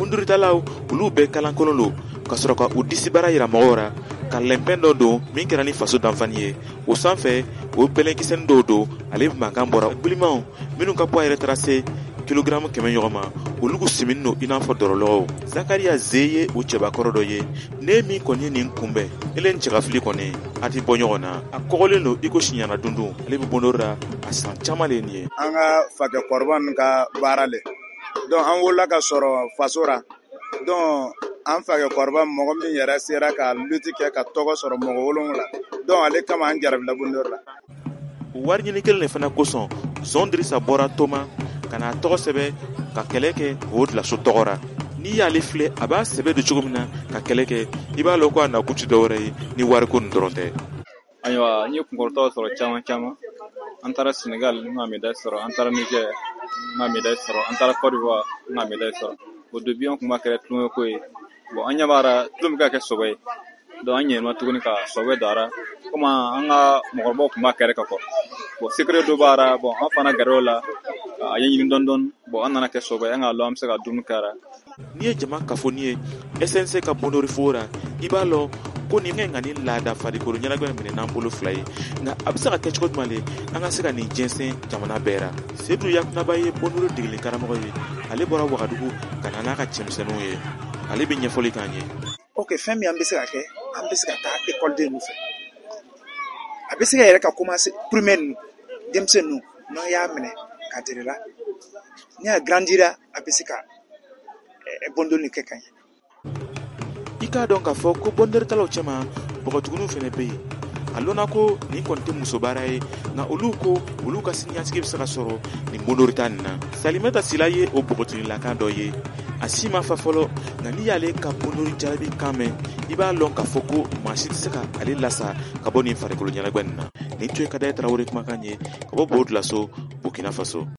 bondoritalaw olu bɛɛ kalankolon lo ka sɔrɔ ka u disibara yira mɔgɔw ra ka lɛnpɛn dɔ don min kɛra ni faso danfani ye o sanfɛ o bɛlɛnkisɛnin dɔw don ale mankan bɔra gbilimaw minnu ka poids yɛrɛ taara se kilogramme 100 ɲɔgɔn ma olu ku simini no i n'a fɔ dɔrɔlɔgɔw. Zakariya Ze ye o cɛbakɔrɔ dɔ ye ne min kɔni ye nin kunbɛn ele cɛgafili kɔni a ti bɔ ɲɔgɔn na a kɔgɔlen do i ko siɲana dundun ale bɛ bondori ra a san caman le nin ye. An ka fakɛkɔrɔba ninnu ka baara le donc an wolola ka sɔrɔ faso ra donc an fakɛkɔrɔba mɔgɔ min yɛrɛ sera ka lutte kɛ ka tɔgɔ sɔrɔ mɔgɔ 7 donc ale kama an jarabila bondori la. O wari ɲini kelen de fana kosɔn Zon Dirisa bɔra Toma ka n'a tɔgɔ sɛbɛ ka kɛlɛ kɛ o dilaso tɔgɔ ra. N'i y'ale filɛ a b'a sɛbɛ don cogo min na ka kɛlɛ kɛ i b'a lɔn ko a nakun ti dɔwɛrɛ ye ni wariko nin dɔrɔn tɛ. Ayiwa n ye kunkɔrɔtaw sɔrɔ caman caman an taara Senegal n ka médaille sɔrɔ an taara Niger n ka médaille sɔrɔ an taara Côte d'Ivoire n ka médaille sɔrɔ au début an kun b'a kɛra tulonkɛ ko ye bon an ɲɛ b'a ra tulon bɛ ka kɛ sɔbɛ ye donc an ɲinɛna tuguni ka sɔbɛ don a ra comme an ka mɔgɔkɔrɔbaw kun b'a kɛrɛ ka kɔrɔ bon secret dɔ b'a ra bon an fana gɛrɛw la a ɲɛɲini dɔɔni dɔɔni bon an nana kɛ sɔbɛ ye an k'a lɔn an bɛ se ka dumuni kɛ a ra. N'i ye jama kafoni ye SNC ka bondori fo ra i b'a lɔn ko nin ka nin laada farikolo ɲɛnagwɛ minɛ n'an bolo fila ye nka a bɛ se ka kɛ cogo jumɛn le an ka se ka nin jɛnsɛn jamana bɛɛ ra. Seydou Yakunaba ye bondori degeli karamɔgɔ ye ale bɔra Wagadugu ka na n'a ka cɛmisɛnninw ye ale bɛ ɲɛfɔli k'an ye. Ok, fɛn min an bɛ se ka kɛ an bɛ se ka taa école ninnu fɛ a bɛ se ka yɛrɛ ka commencer primaire ninnu denmisɛnnin ninnu n'an y'a minɛ ka dɛrɛ la ni a grandira a bɛ se ka bondoli kɛ ka ɲɛ. I k'a dɔn k'a fɔ ko bondoritalaw cɛman bɔgɔtuguniw fana bɛ yen a lɔnna ko nin kɔni tɛ muso baara ye nka olu ko olu ka siniɲɛsigi bɛ se ka sɔrɔ nin bondorita nin na. Salimata Sila ye o bɔgɔtugunilakan dɔ ye a si ma fa fɔlɔ nka n'i y'ale ka bondori jaabi kan mɛn i b'a lɔn k'a fɔ ko maa si tɛ se ka ale lasa ka bɔ nin farikolo ɲɛnagwɛ nin na. Nin tun ye Kadaye Tarawele kumakan ye ka bɔ Bawdilaso Burkina Faso.